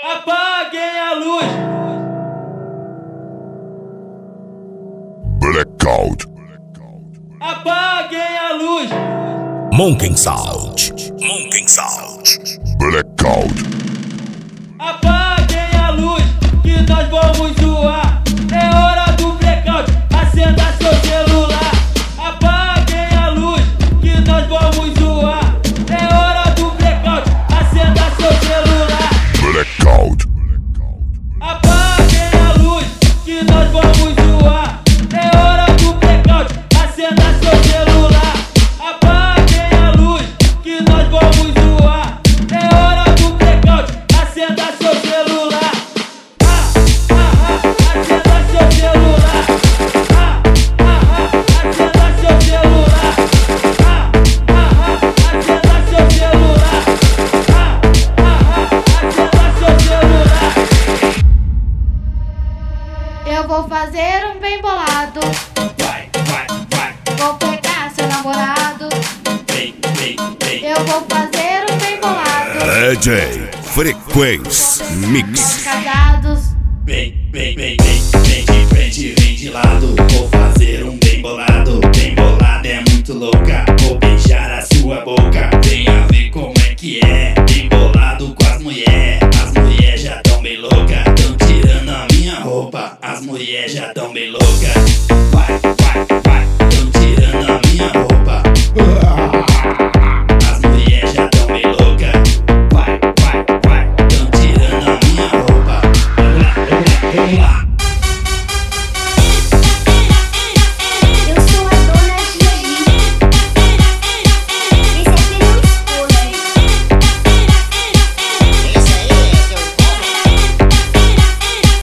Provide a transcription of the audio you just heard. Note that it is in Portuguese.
Apaguem a luz. Blackout. Apaguem a luz. Monkey Sound. Monkey Sound. Blackout. Apaguem a luz, que nós vamos zoar. É hora do blackout, acenda seu celular. Apaguem a luz, que nós vamos zoar. É hora do blackout, acenda seu celular. Blackout. Apaguem a luz, que nós vamos zoar. É hora do blackout, acenda seu celular. Apaguem a luz, que nós vamos zoar. É hora do blackout, acenda seu celular. Acenda seu celular. Acenda seu celular. Acenda seu celular. Acenda seu celular. Eu vou fazer um bem bolado. Vai, vai, vai. Vou pegar seu namorado. Vem, vem, vem. Eu vou fazer um bem bolado. DJ Frequência Mix. Casados. Vem, vem, vem, vem, vem de frente, vem de lado. Vou fazer um bem bolado. Bem bolado é muito louca. Vou beijar a sua boca. Venha ver como é que é. Bem bolado com as mulheres. As mulheres já tão bem louca. Tão tirando a minha roupa. As mulheres já tão bem louca. Vai, vai,